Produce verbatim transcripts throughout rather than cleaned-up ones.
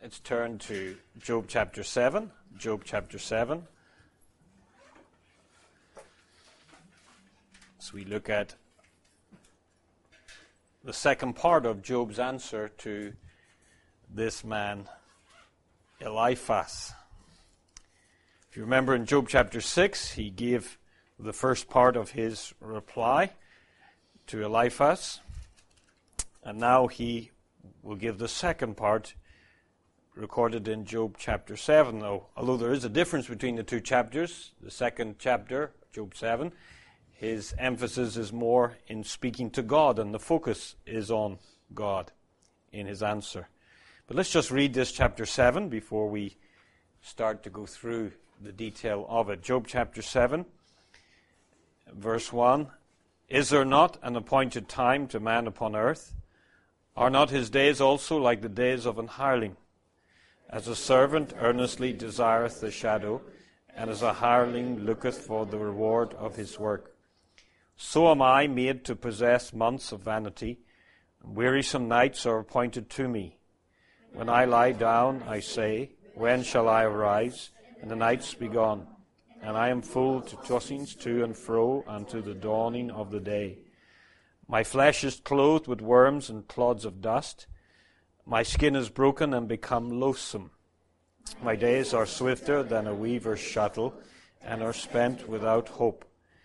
Let's turn to Job chapter seven. Job chapter seven. As we look at the second part of Job's answer to this man, Eliphaz. If you remember in Job chapter six, he gave the first part of his reply to Eliphaz. And now he will give the second part recorded in Job chapter seven. Although there is a difference between the two chapters, the second chapter, Job seven, his emphasis is more in speaking to God, and the focus is on God in his answer. But let's just read this chapter seven before we start to go through the detail of it. Job chapter seven, verse one. Is there not an appointed time to man upon earth? Are not his days also like the days of an hireling? As a servant earnestly desireth the shadow, and as a hireling looketh for the reward of his work. So am I made to possess months of vanity, and wearisome nights are appointed to me. When I lie down, I say, when shall I arise? And the nights be gone, and I am full to tossings to and fro unto the dawning of the day. My flesh is clothed with worms and clods of dust. My skin is broken and become loathsome. My days are swifter than a weaver's shuttle, and are spent without hope.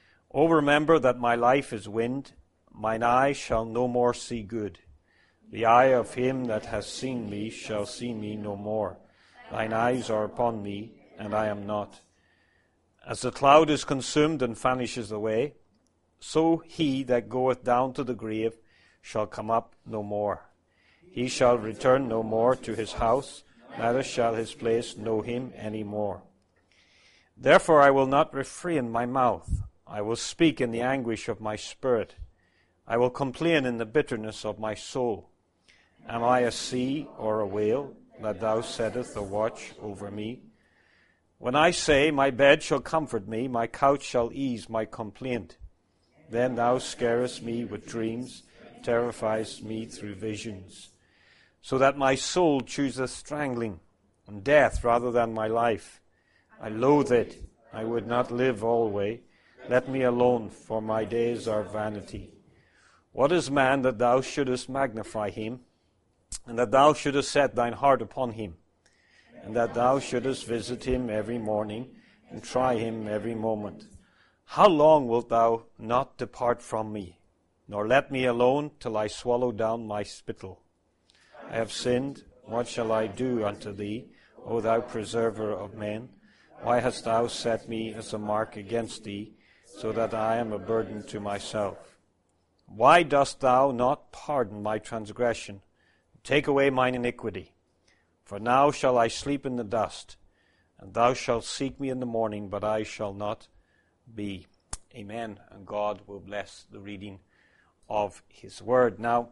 O remember that my life is wind, mine eye shall no more see good. The eye of him that has seen me shall see me no more. Thine eyes are upon me, and I am not. As the cloud is consumed and vanishes away, so he that goeth down to the grave shall come up no more. He shall return no more to his house, neither shall his place know him any more. Therefore I will not refrain my mouth. I will speak in the anguish of my spirit. I will complain in the bitterness of my soul. Am I a sea or a whale, that thou settest a watch over me? When I say, my bed shall comfort me, my couch shall ease my complaint. Then thou scarest me with dreams, terrifiest me through visions, so that my soul chooseth strangling, and death rather than my life. I loathe it, I would not live alway. Let me alone, for my days are vanity. What is man that thou shouldest magnify him, and that thou shouldest set thine heart upon him, and that thou shouldest visit him every morning, and try him every moment? How long wilt thou not depart from me, nor let me alone till I swallow down my spittle? I have sinned, what shall I do unto thee, O thou preserver of men? Why hast thou set me as a mark against thee, so that I am a burden to myself? Why dost thou not pardon my transgression, take away mine iniquity? For now shall I sleep in the dust, and thou shalt seek me in the morning, but I shall not be. Amen. And God will bless the reading of his word. Now,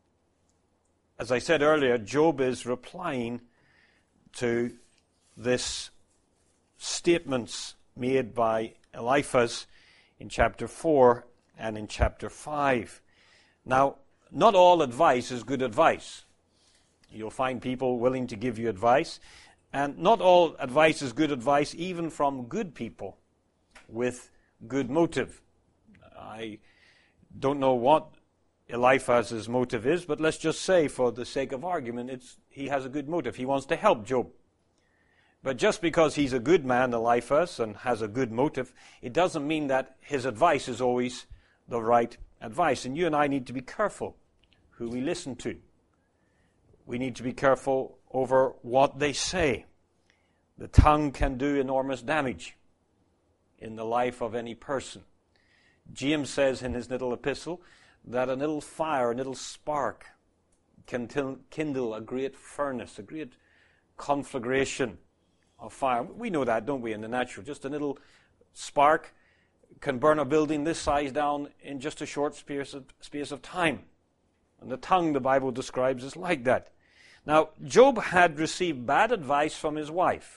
as I said earlier, Job is replying to this statements made by Eliphaz in chapter four and in chapter five. Now, not all advice is good advice. You'll find people willing to give you advice, and not all advice is good advice, even from good people with good motive. I don't know what Eliphaz's motive is, but let's just say, for the sake of argument, it's he has a good motive. He wants to help Job. But just because he's a good man, Eliphaz, and has a good motive, it doesn't mean that his advice is always the right advice. And you and I need to be careful who we listen to. We need to be careful over what they say. The tongue can do enormous damage in the life of any person. James says in his little epistle that a little fire, a little spark can til- kindle a great furnace, a great conflagration of fire. We know that, don't we, in the natural? Just a little spark can burn a building this size down in just a short space of, space of time. And the tongue, the Bible describes, is like that. Now, Job had received bad advice from his wife.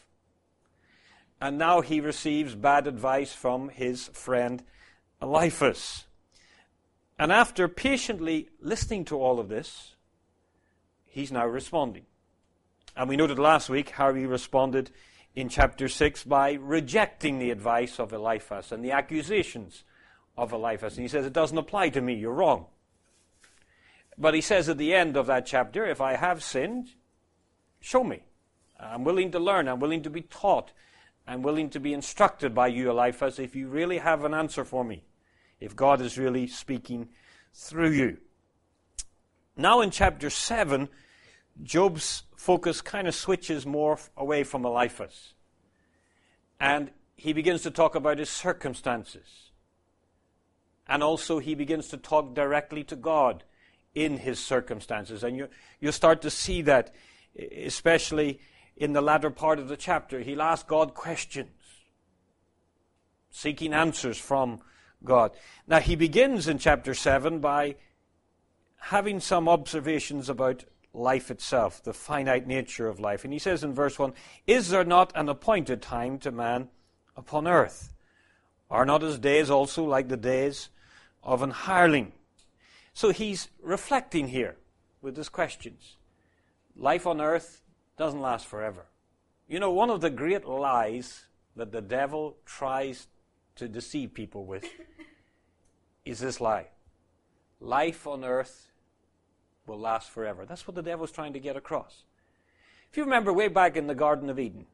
And now he receives bad advice from his friend Eliphaz. And after patiently listening to all of this, he's now responding. And we noted last week how he responded in chapter six by rejecting the advice of Eliphaz and the accusations of Eliphaz. And he says, it doesn't apply to me, you're wrong. But he says at the end of that chapter, if I have sinned, show me. I'm willing to learn, I'm willing to be taught, I'm willing to be instructed by you, Eliphaz, if you really have an answer for me, if God is really speaking through you. Now in chapter seven, Job's focus kind of switches more away from Eliphaz. And he begins to talk about his circumstances. And also he begins to talk directly to God in his circumstances. And you, you'll start to see that, especially in the latter part of the chapter. He'll ask God questions, seeking answers from God. Now he begins in chapter seven by having some observations about life itself, the finite nature of life. And he says in verse one, is there not an appointed time to man upon earth? Are not his days also like the days of an hireling? So he's reflecting here with his questions. Life on earth doesn't last forever. You know, one of the great lies that the devil tries to deceive people with is this lie. Life on earth will last forever. That's what the devil's trying to get across. If you remember way back in the Garden of Eden,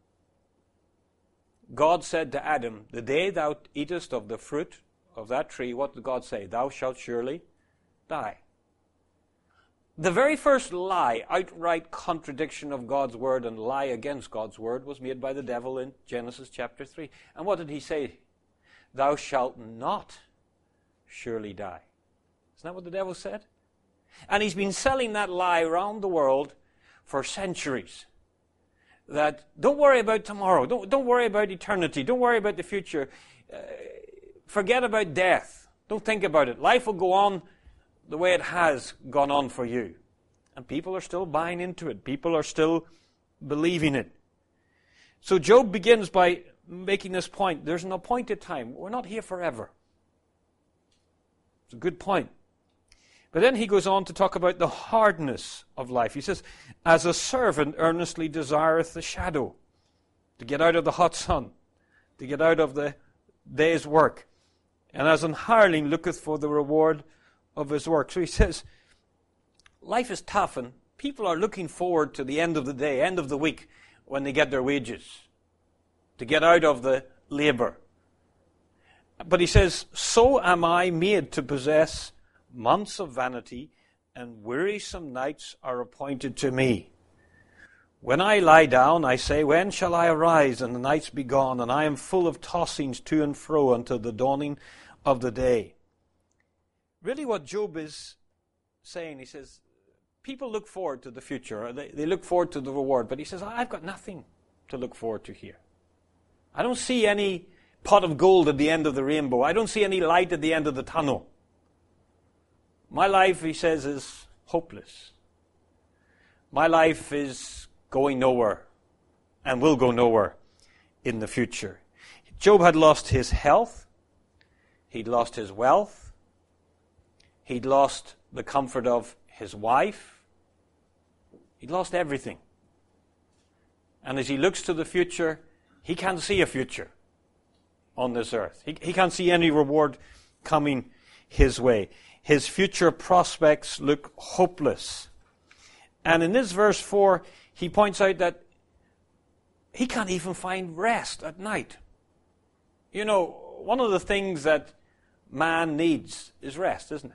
God said to Adam, the day thou eatest of the fruit of that tree, what did God say? Thou shalt surely die. The very first lie, outright contradiction of God's word and lie against God's word, was made by the devil in Genesis chapter three. And what did he say? Thou shalt not surely die. Isn't that what the devil said? And he's been selling that lie around the world for centuries. That don't worry about tomorrow. Don't, don't worry about eternity. Don't worry about the future. Uh, forget about death. Don't think about it. Life will go on the way it has gone on for you. And people are still buying into it. People are still believing it. So Job begins by making this point. There's an appointed time. We're not here forever. It's a good point. But then he goes on to talk about the hardness of life. He says, as a servant earnestly desireth the shadow, to get out of the hot sun, to get out of the day's work. And as an hireling looketh for the reward of his work. So he says, life is tough and people are looking forward to the end of the day, end of the week, when they get their wages, to get out of the labor. But he says, so am I made to possess months of vanity, and wearisome nights are appointed to me. When I lie down, I say, when shall I arise, and the nights be gone, and I am full of tossings to and fro until the dawning of the day. Really what Job is saying, he says, people look forward to the future, they, they look forward to the reward, but he says, I've got nothing to look forward to here. I don't see any pot of gold at the end of the rainbow. I don't see any light at the end of the tunnel. My life, he says, is hopeless. My life is going nowhere and will go nowhere in the future. Job had lost his health. He'd lost his wealth. He'd lost the comfort of his wife. He'd lost everything. And as he looks to the future, he can't see a future on this earth. He, he can't see any reward coming his way. His future prospects look hopeless. And in this verse four, he points out that he can't even find rest at night. You know, one of the things that man needs is rest, isn't it?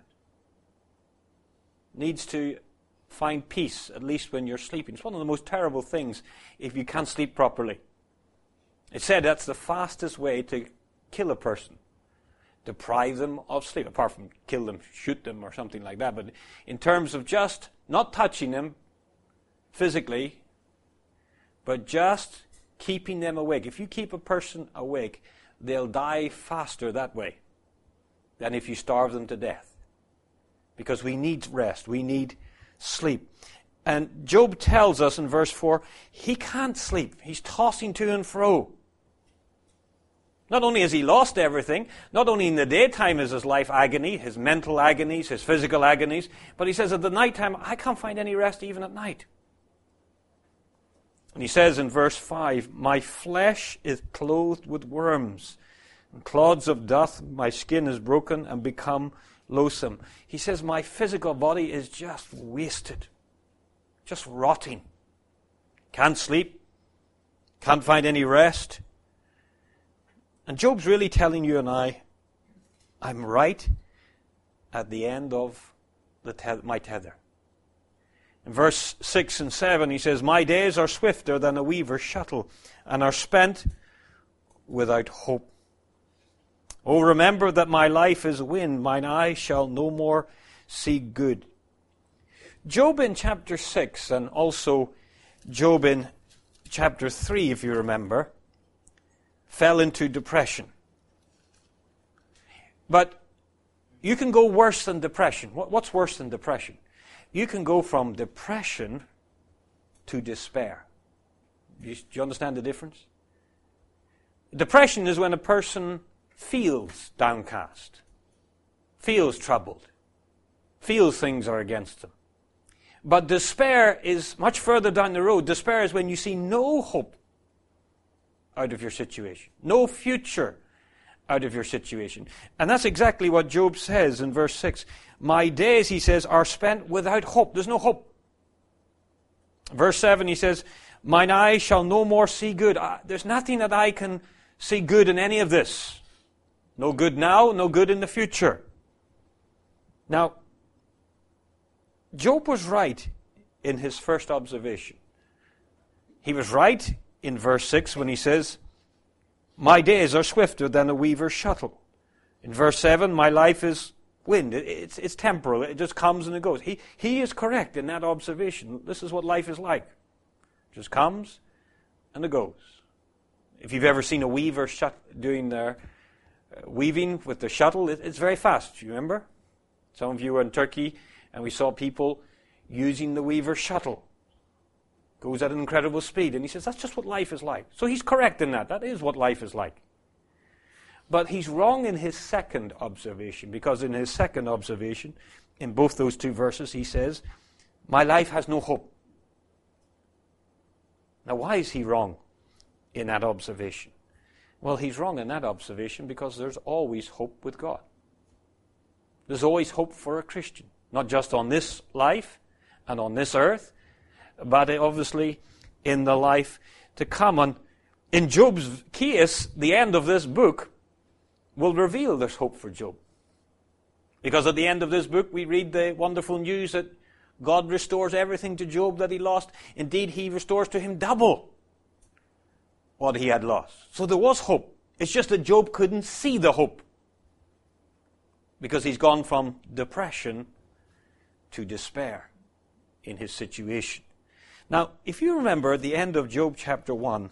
Needs to find peace, at least when you're sleeping. It's one of the most terrible things if you can't sleep properly. It's said that's the fastest way to kill a person. Deprive them of sleep, apart from kill them, shoot them or something like that. But in terms of just not touching them physically, but just keeping them awake. If you keep a person awake, they'll die faster that way than if you starve them to death. Because we need rest, we need sleep. And Job tells us in verse four, he can't sleep. He's tossing to and fro. Not only has he lost everything, not only in the daytime is his life agony, his mental agonies, his physical agonies, but he says at the nighttime, I can't find any rest even at night. And he says in verse five, my flesh is clothed with worms, and clods of dust, my skin is broken and become loathsome. He says, my physical body is just wasted, just rotting. Can't sleep, can't find any rest. And Job's really telling you and I, I'm right at the end of the te- my tether. In verse six and seven, he says, my days are swifter than a weaver's shuttle, and are spent without hope. Oh, remember that my life is wind, mine eye shall no more see good. Job in chapter six, and also Job in chapter three, if you remember, fell into depression. But you can go worse than depression. What's worse than depression? You can go from depression to despair. Do you, do you understand the difference? Depression is when a person feels downcast, feels troubled, feels things are against them. But despair is much further down the road. Despair is when you see no hope out of your situation, no future out of your situation. And that's exactly what Job says in verse six. My days, he says, are spent without hope. There's no hope. Verse seven, he says, mine eye shall no more see good. Uh, there's nothing that I can see good in any of this. No good now, no good in the future. Now, Job was right in his first observation. He was right in verse six when he says, my days are swifter than a weaver's shuttle. In verse seven, my life is wind. It, it's, it's temporal. It just comes and it goes. He, he is correct in that observation. This is what life is like. It just comes and it goes. If you've ever seen a weaver shut, doing their uh, weaving with the shuttle, it, it's very fast. You remember? Some of you were in Turkey and we saw people using the weaver shuttle. Goes at an incredible speed. And he says, that's just what life is like. So he's correct in that. That is what life is like. But he's wrong in his second observation, because in his second observation, in both those two verses, he says, my life has no hope. Now, why is he wrong in that observation? Well, he's wrong in that observation because there's always hope with God. There's always hope for a Christian, not just on this life and on this earth, but obviously in the life to come. And in Job's case, the end of this book will reveal there's hope for Job. Because at the end of this book, we read the wonderful news that God restores everything to Job that he lost. Indeed, he restores to him double what he had lost. So there was hope. It's just that Job couldn't see the hope, because he's gone from depression to despair in his situation. Now, if you remember at the end of Job chapter one,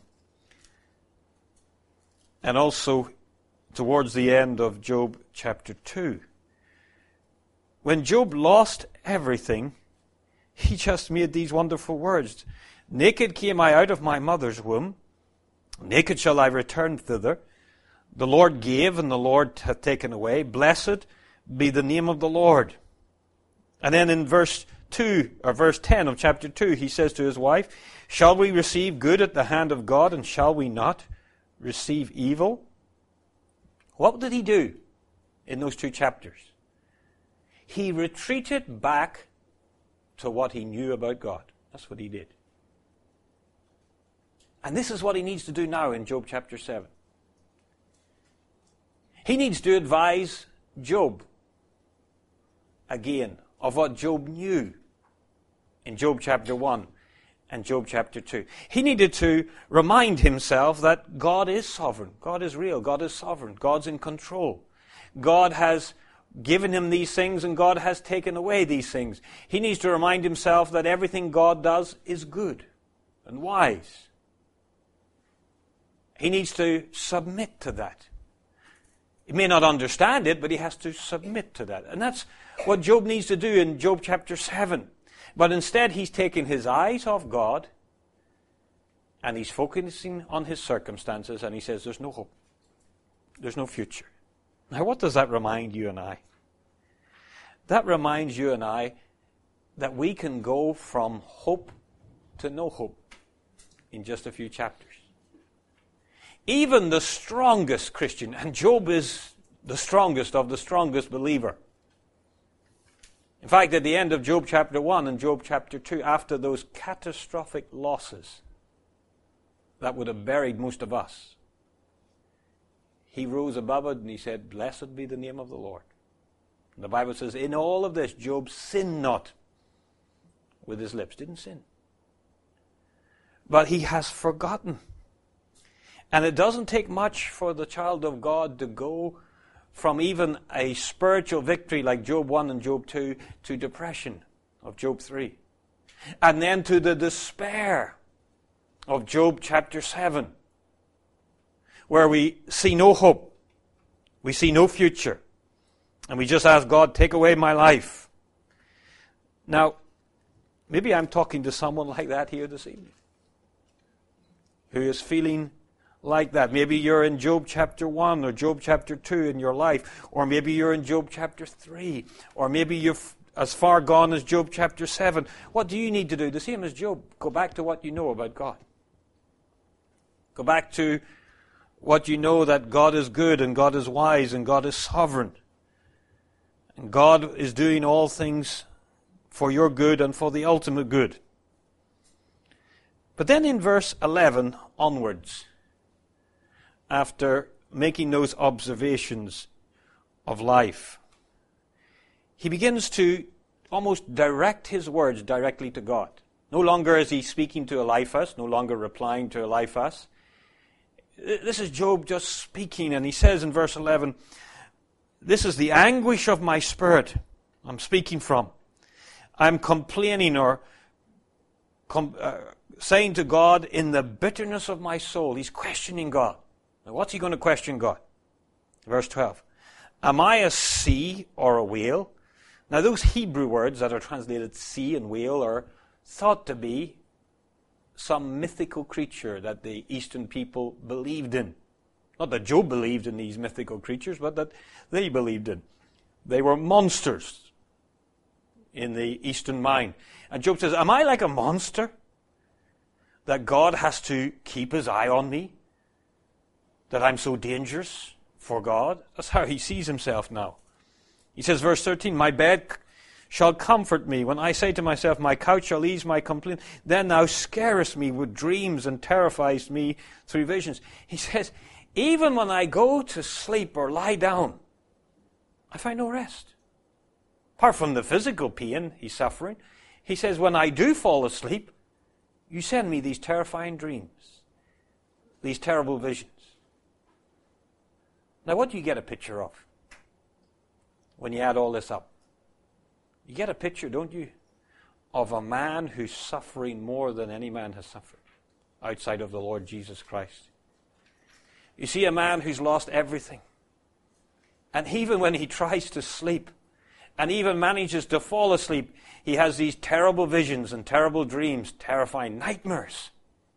and also towards the end of Job chapter two, when Job lost everything, he just made these wonderful words. Naked came I out of my mother's womb, naked shall I return thither. The Lord gave, and the Lord hath taken away. Blessed be the name of the Lord. And then in verse two, or verse ten of chapter two, he says to his wife, shall we receive good at the hand of God, and shall we not receive evil? What did he do in those two chapters? He retreated back to what he knew about God. That's what he did. And this is what he needs to do now in Job chapter seven. He needs to advise Job again of what Job knew in Job chapter one and Job chapter two. He needed to remind himself that God is sovereign. God is real. God is sovereign. God's in control. God has given him these things and God has taken away these things. He needs to remind himself that everything God does is good and wise. He needs to submit to that. He may not understand it, but he has to submit to that. And that's what Job needs to do in Job chapter seven. But instead, he's taking his eyes off God and he's focusing on his circumstances, and he says, there's no hope. There's no future. Now, what does that remind you and I? That reminds you and I that we can go from hope to no hope in just a few chapters. Even the strongest Christian, and Job is the strongest of the strongest believer. In fact, at the end of Job chapter one and Job chapter two, after those catastrophic losses that would have buried most of us, he rose above it and he said, "Blessed be the name of the Lord." And the Bible says, in all of this, Job sinned not with his lips. Didn't sin. But he has forgotten. And it doesn't take much for the child of God to go from even a spiritual victory like Job one and Job two to depression of Job three. And then to the despair of Job chapter seven, where we see no hope, we see no future, and we just ask God, take away my life. Now, maybe I'm talking to someone like that here this evening, who is feeling like that. Maybe you're in Job chapter one or Job chapter two in your life, or maybe you're in Job chapter three, or maybe you're as far gone as Job chapter seven. What do you need to do? The same as Job. Go back to what you know about God. Go back to what you know, that God is good and God is wise and God is sovereign. And God is doing all things for your good and for the ultimate good. But then in verse eleven onwards, after making those observations of life, he begins to almost direct his words directly to God. No longer is he speaking to Eliphaz, no longer replying to Eliphaz. This is Job just speaking, and he says in verse eleven, "This is the anguish of my spirit I'm speaking from. I'm complaining or com- uh, saying to God in the bitterness of my soul." He's questioning God. Now, what's he going to question God? Verse twelve. "Am I a sea or a whale?" Now, those Hebrew words that are translated sea and whale are thought to be some mythical creature that the Eastern people believed in. Not that Job believed in these mythical creatures, but that they believed in. They were monsters in the Eastern mind. And Job says, am I like a monster that God has to keep his eye on me? That I'm so dangerous for God? That's how he sees himself now. He says, verse thirteen, "My bed shall comfort me. When I say to myself, my couch shall ease my complaint, then thou scarest me with dreams and terrifiest me through visions." He says, even when I go to sleep or lie down, I find no rest. Apart from the physical pain he's suffering, he says, when I do fall asleep, you send me these terrifying dreams, these terrible visions. Now, what do you get a picture of when you add all this up? You get a picture, don't you, of a man who's suffering more than any man has suffered outside of the Lord Jesus Christ. You see a man who's lost everything. And even when he tries to sleep, and even manages to fall asleep, he has these terrible visions and terrible dreams, terrifying nightmares.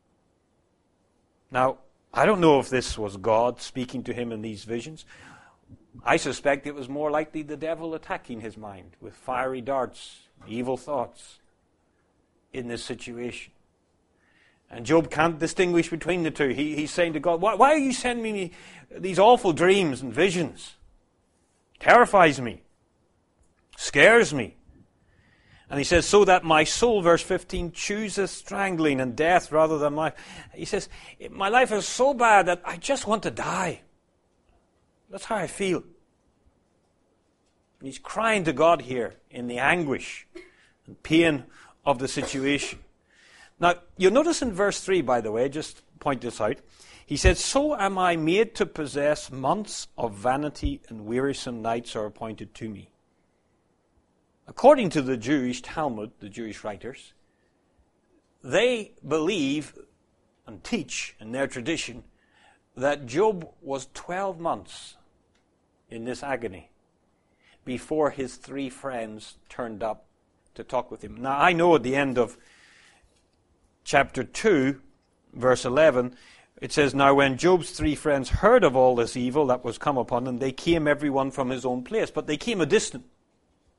Now, I don't know if this was God speaking to him in these visions. I suspect it was more likely the devil attacking his mind with fiery darts, evil thoughts in this situation. And Job can't distinguish between the two. He, he's saying to God, why, why are you sending me these awful dreams and visions? Terrifies me. Scares me. And he says, so that my soul, verse fifteen, chooseth strangling and death rather than life. He says, my life is so bad that I just want to die. That's how I feel. And he's crying to God here in the anguish and pain of the situation. Now, you'll notice in verse three, by the way, just point this out. He said, so am I made to possess months of vanity, and wearisome nights are appointed to me. According to the Jewish Talmud, the Jewish writers, they believe and teach in their tradition that Job was twelve months in this agony before his three friends turned up to talk with him. Now, I know at the end of chapter two, verse eleven, it says, now when Job's three friends heard of all this evil that was come upon them, they came every one from his own place. But they came a distant.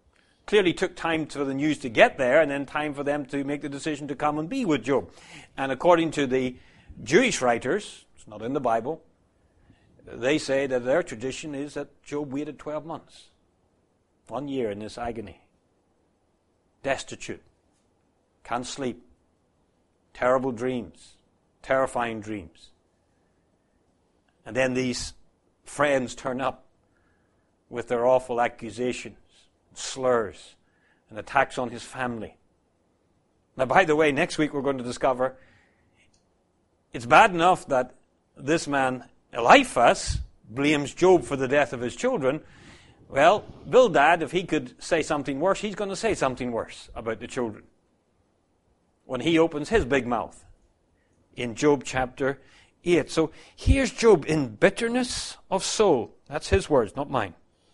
clearly took time for the news to get there, and then time for them to make the decision to come and be with Job. And according to the Jewish writers, it's not in the Bible, they say that their tradition is that Job waited twelve months. One year in this agony. Destitute. Can't sleep. Terrible dreams. Terrifying dreams. And then these friends turn up with their awful accusations, slurs, and attacks on his family. Now, by the way, next week we're going to discover it's bad enough that this man, Eliphaz, blames Job for the death of his children. Well, Bildad, if he could say something worse, he's going to say something worse about the children when he opens his big mouth in Job chapter eight. So here's Job in bitterness of soul. That's his words, not mine.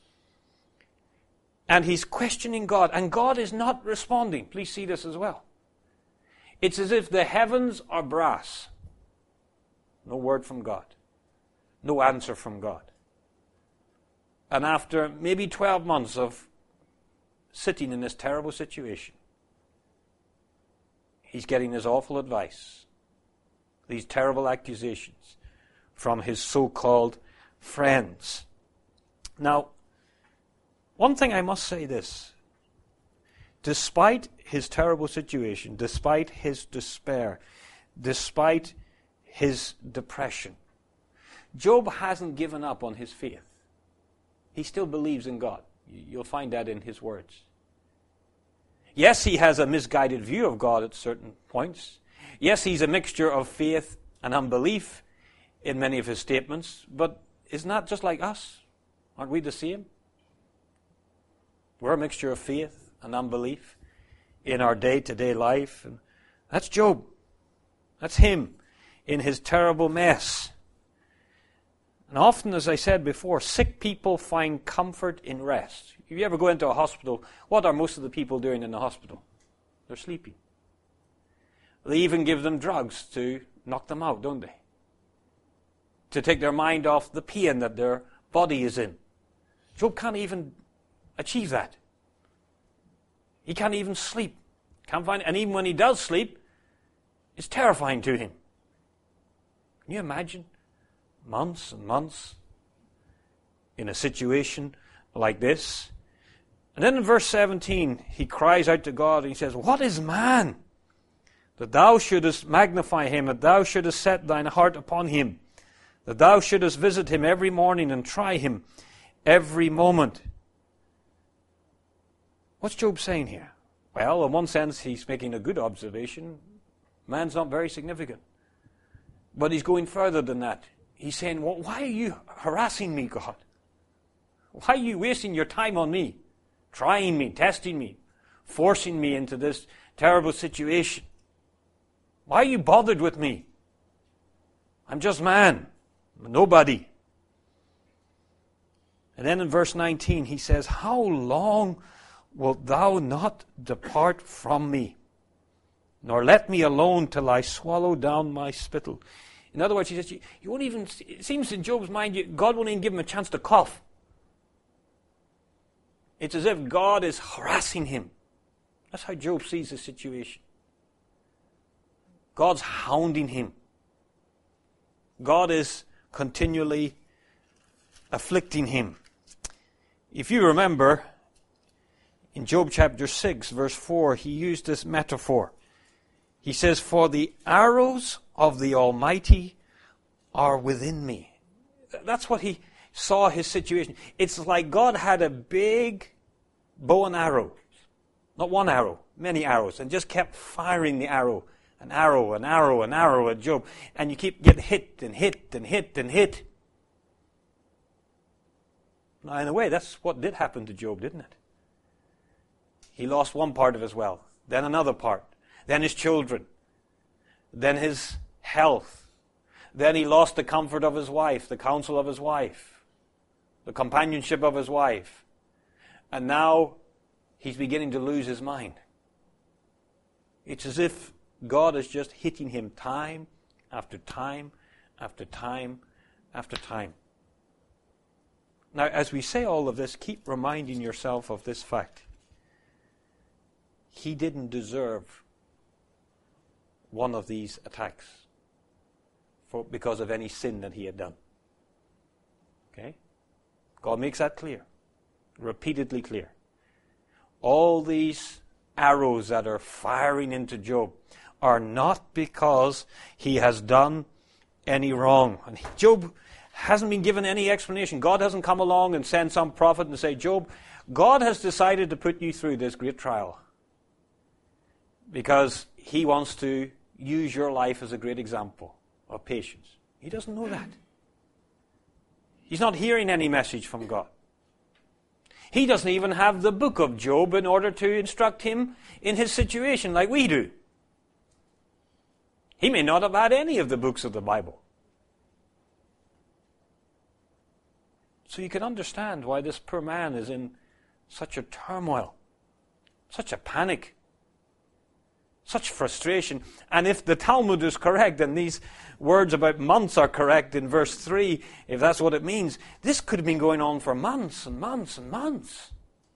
And he's questioning God, and God is not responding. Please see this as well. It's as if the heavens are brass. No word from God. No answer from God. And after maybe twelve months of sitting in this terrible situation, he's getting this awful advice, these terrible accusations from his so-called friends. Now, one thing I must say this. Despite his terrible situation, despite his despair, despite his depression, Job hasn't given up on his faith. He still believes in God. You'll find that in his words. Yes, he has a misguided view of God at certain points. Yes, he's a mixture of faith and unbelief in many of his statements, but isn't that just like us? Aren't we the same? We're a mixture of faith and unbelief in our day-to-day life. And that's Job. That's him in his terrible mess. And often, as I said before, sick people find comfort in rest. If you ever go into a hospital, what are most of the people doing in the hospital? They're sleeping. They even give them drugs to knock them out, don't they? To take their mind off the pain that their body is in. Job can't even achieve that. He can't even sleep. Can't find, and even when he does sleep, it's terrifying to him. Can you imagine? Months and months in a situation like this. And then in verse seventeen, he cries out to God and he says, "What is man, that thou shouldest magnify him, that thou shouldest set thine heart upon him, that thou shouldest visit him every morning and try him every moment?" What's Job saying here? Well, in one sense, he's making a good observation. Man's not very significant. But he's going further than that. He's saying, well, why are you harassing me, God? Why are you wasting your time on me? Trying me, testing me, forcing me into this terrible situation? Why are you bothered with me? I'm just man, nobody. And then in verse nineteen he says, "How long wilt thou not depart from me, nor let me alone till I swallow down my spittle?" In other words, he says, you, you won't even, it seems in Job's mind, you, God won't even give him a chance to cough. It's as if God is harassing him. That's how Job sees the situation. God's hounding him. God is continually afflicting him. If you remember, in Job chapter six, verse four, he used this metaphor. He says, "For the arrows of the Almighty are within me." That's what he saw his situation. It's like God had a big bow and arrow. Not one arrow, many arrows, and just kept firing the arrow, an arrow, an arrow, an arrow at Job. And you keep getting hit and hit and hit and hit. Now, in a way, that's what did happen to Job, didn't it? He lost one part of his wealth, then another part, then his children, then his health. Then he lost the comfort of his wife, the counsel of his wife, the companionship of his wife. And now he's beginning to lose his mind. It's as if God is just hitting him time after time after time after time. Now, as we say all of this, keep reminding yourself of this fact. he didn't deserve one of these attacks for, because of any sin that he had done. Okay? God makes that clear. Repeatedly clear. All these arrows that are firing into Job are not because he has done any wrong. And Job hasn't been given any explanation. God hasn't come along and sent some prophet and say, Job, God has decided to put you through this great trial because he wants to use your life as a great example of patience. He doesn't know that. He's not hearing any message from God. He doesn't even have the book of Job in order to instruct him in his situation like we do. He may not have had any of the books of the Bible. So you can understand why this poor man is in such a turmoil, such a panic, such frustration. And if the Talmud is correct, and these words about months are correct in verse three, if that's what it means, this could have been going on for months and months and months.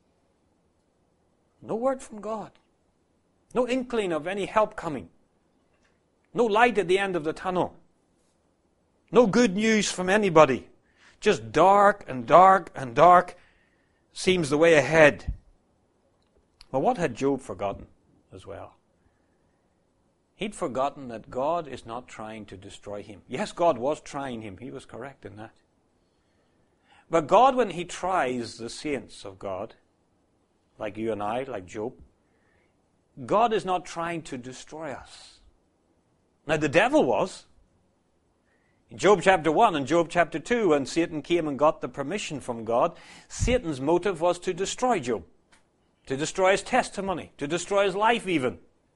No word from God. No inkling of any help coming. No light at the end of the tunnel. No good news from anybody. Just dark and dark and dark seems the way ahead. But what had Job forgotten as well? He'd forgotten that God is not trying to destroy him. Yes, God was trying him. He was correct in that. But God, when he tries the saints of God, like you and I, like Job, God is not trying to destroy us. Now, the devil was. In Job chapter one and Job chapter two, when Satan came and got the permission from God, Satan's motive was to destroy Job, to destroy his testimony, to destroy his life even.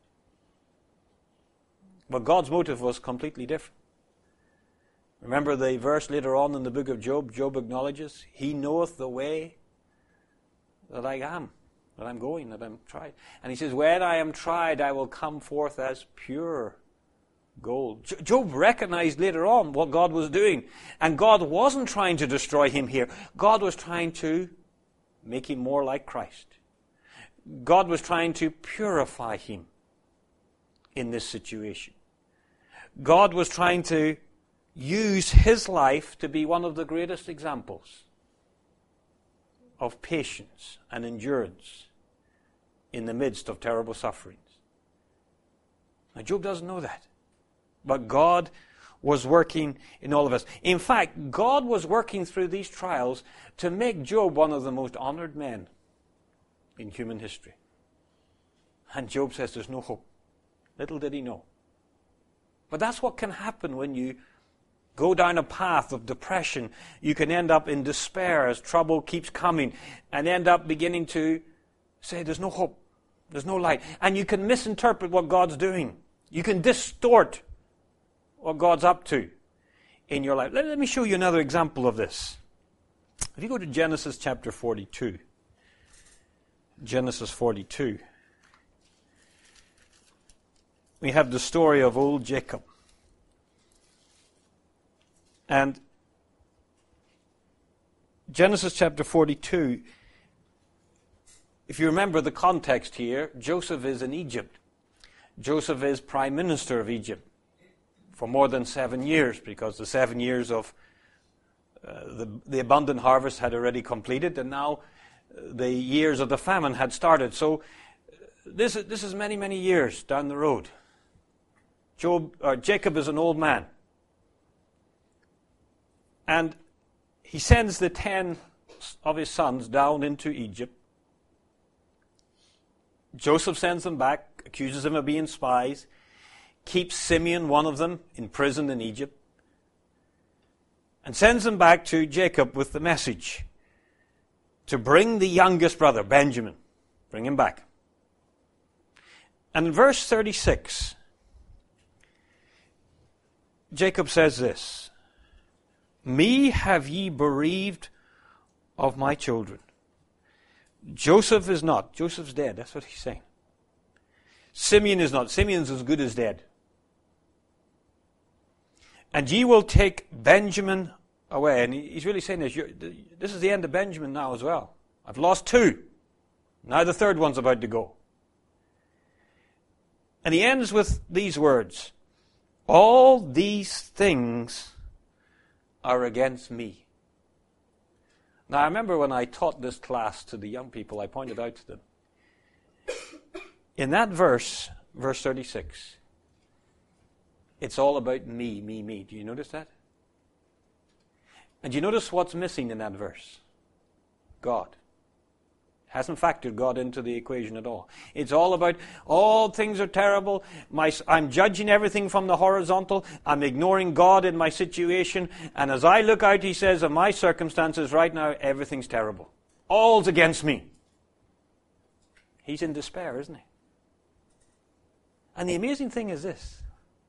But God's motive was completely different. Remember the verse later on in the book of Job, Job acknowledges, He knoweth the way that I am, that I'm going, that I'm tried. And he says, when I am tried, I will come forth as pure gold. Job recognized later on what God was doing. And God wasn't trying to destroy him here. God was trying to make him more like Christ. God was trying to purify him in this situation. God was trying to use his life to be one of the greatest examples of patience and endurance in the midst of terrible sufferings. Now, Job doesn't know that. But God was working in all of us. In fact, God was working through these trials to make Job one of the most honored men in human history. And Job says there's no hope. Little did he know. But that's what can happen when you go down a path of depression. You can end up in despair as trouble keeps coming and end up beginning to say there's no hope, there's no light. And you can misinterpret what God's doing. You can distort what God's up to in your life. Let, let me show you another example of this. If you go to Genesis chapter forty-two, Genesis forty-two, we have the story of old Jacob. And Genesis chapter forty-two, if you remember the context here, Joseph is in Egypt. Joseph is prime minister of Egypt for more than seven years because the seven years of uh, the, the abundant harvest had already completed, and now the years of the famine had started. So this, this is many, many years down the road. Job, or Jacob is an old man. And he sends the ten of his sons down into Egypt. Joseph sends them back, accuses them of being spies, keeps Simeon, one of them, in prison in Egypt, and sends them back to Jacob with the message to bring the youngest brother, Benjamin, bring him back. And in verse thirty-six, Jacob says this, "Me have ye bereaved of my children. Joseph is not." Joseph's dead. That's what he's saying. Simeon is not. Simeon's as good as dead. "And ye will take Benjamin away." And he's really saying this. This is the end of Benjamin now as well. I've lost two. Now the third one's about to go. And he ends with these words, all these things are against me. Now, I remember when I taught this class to the young people, I pointed out to them, in that verse, verse thirty-six, it's all about me, me, me. Do you notice that? And do you notice what's missing in that verse? God. Hasn't factored God into the equation at all. It's all about, all things are terrible. My, I'm judging everything from the horizontal. I'm ignoring God in my situation. And as I look out, he says, of my circumstances right now, everything's terrible. All's against me. He's in despair, isn't he? And the amazing thing is this.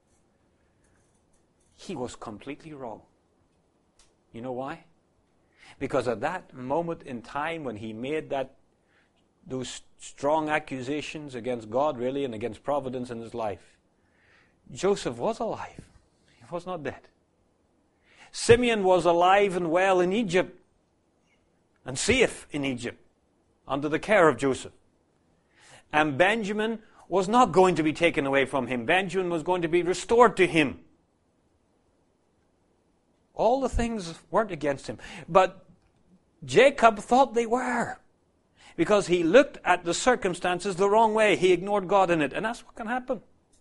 He was completely wrong. You know why? Because at that moment in time when he made that those strong accusations against God, really, and against providence in his life, Joseph was alive. He was not dead. Simeon was alive and well in Egypt and safe in Egypt under the care of Joseph. And Benjamin was not going to be taken away from him. Benjamin was going to be restored to him. All the things weren't against him. But Jacob thought they were. Because he looked at the circumstances the wrong way. He ignored God in it. And that's what can happen.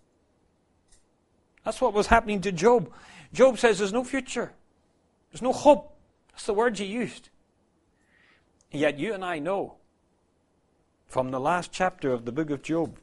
That's what was happening to Job. Job says there's no future. There's no hope. That's the words he used. And yet you and I know from the last chapter of the book of Job,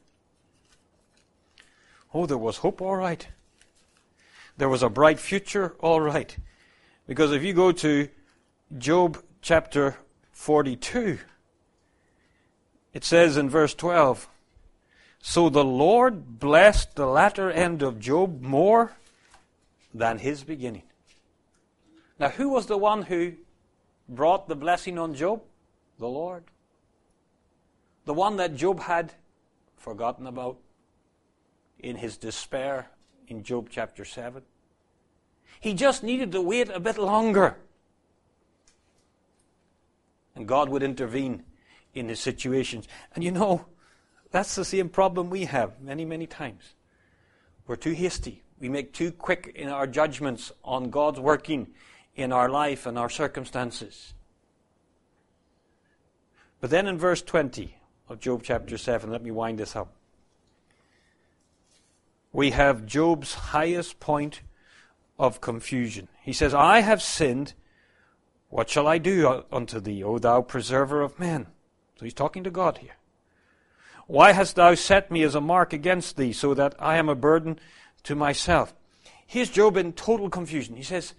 oh, there was hope, all right. There was a bright future, all right. Because if you go to Job chapter forty-two, it says in verse twelve, so the Lord blessed the latter end of Job more than his beginning. Now, who was the one who brought the blessing on Job? The Lord. The one that Job had forgotten about in his despair in Job chapter seven. He just needed to wait a bit longer. And God would intervene in his situations. And you know, that's the same problem we have many, many times. We're too hasty. We make too quick in our judgments on God's working in our life and our circumstances. But then in verse twenty of Job chapter seven, let me wind this up. We have Job's highest point of confusion. He says, I have sinned. What shall I do unto thee, O thou preserver of men? So he's talking to God here. Why hast thou set me as a mark against thee, so that I am a burden to myself? Here's Job in total confusion. He says,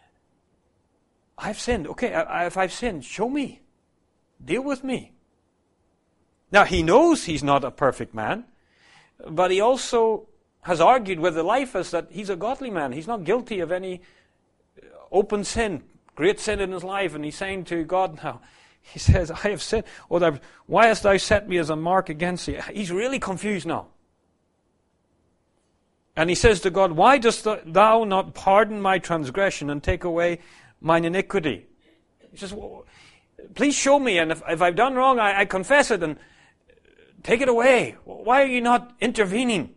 I've sinned. Okay, I, if I've sinned, show me. Deal with me. Now, he knows he's not a perfect man, but he also has argued with Eliphaz that he's a godly man. He's not guilty of any open sin, great sin in his life. And he's saying to God now, he says, I have sinned. Oh, thou, why hast thou set me as a mark against thee? He's really confused now. And he says to God, why dost thou not pardon my transgression and take away mine iniquity? He says, well, please show me, and if, if I've done wrong, I, I confess it and take it away. Why are you not intervening?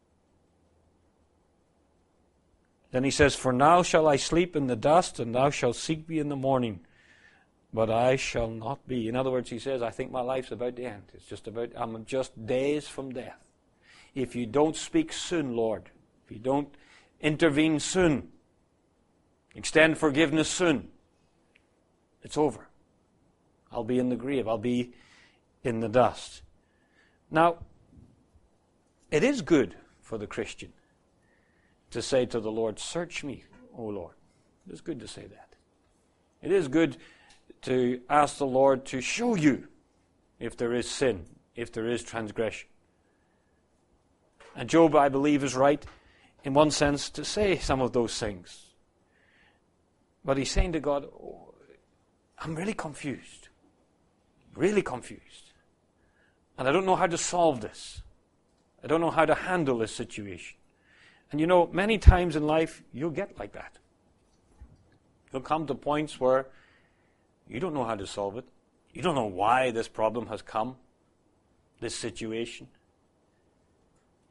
Then he says, for now shall I sleep in the dust, and thou shalt seek me in the morning, but I shall not be. In other words, he says, I think my life's about to end. It's just about, I'm just days from death. If you don't speak soon, Lord, if you don't intervene soon, extend forgiveness soon, it's over. I'll be in the grave. I'll be in the dust. Now, it is good for the Christian to say to the Lord, search me, O Lord. It is good to say that. It is good to ask the Lord to show you if there is sin, if there is transgression. And Job, I believe, is right in one sense to say some of those things. But he's saying to God, oh, I'm really confused. Really confused. And I don't know how to solve this. I don't know how to handle this situation. And you know, many times in life, you'll get like that. You'll come to points where you don't know how to solve it. You don't know why this problem has come, this situation.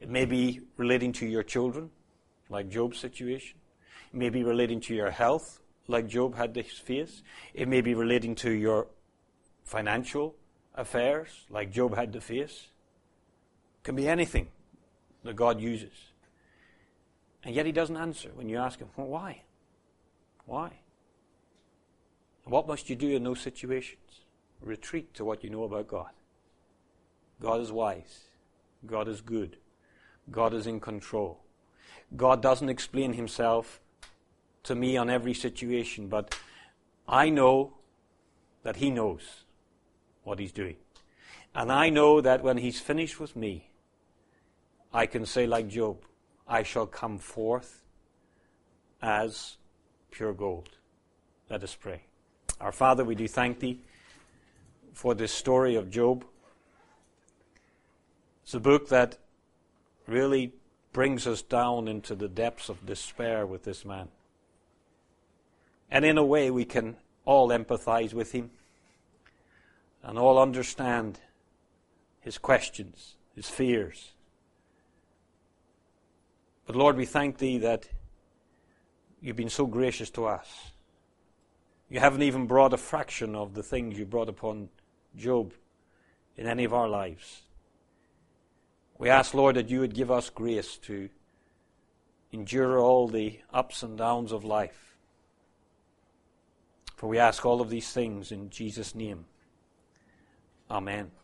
It may be relating to your children, like Job's situation. It may be relating to your health, like Job had to face. It may be relating to your financial affairs, like Job had to face. It can be anything that God uses. And yet he doesn't answer when you ask him, well, why? Why? And what must you do in those situations? Retreat to what you know about God. God is wise. God is good. God is in control. God doesn't explain himself to me on every situation, but I know that he knows what he's doing. And I know that when he's finished with me, I can say like Job, I shall come forth as pure gold. Let us pray. Our Father, we do thank thee for this story of Job. It's a book that really brings us down into the depths of despair with this man. And in a way, we can all empathize with him and all understand his questions, his fears. But Lord, we thank thee that you've been so gracious to us. You haven't even brought a fraction of the things you brought upon Job in any of our lives. We ask, Lord, that you would give us grace to endure all the ups and downs of life. For we ask all of these things in Jesus' name. Amen.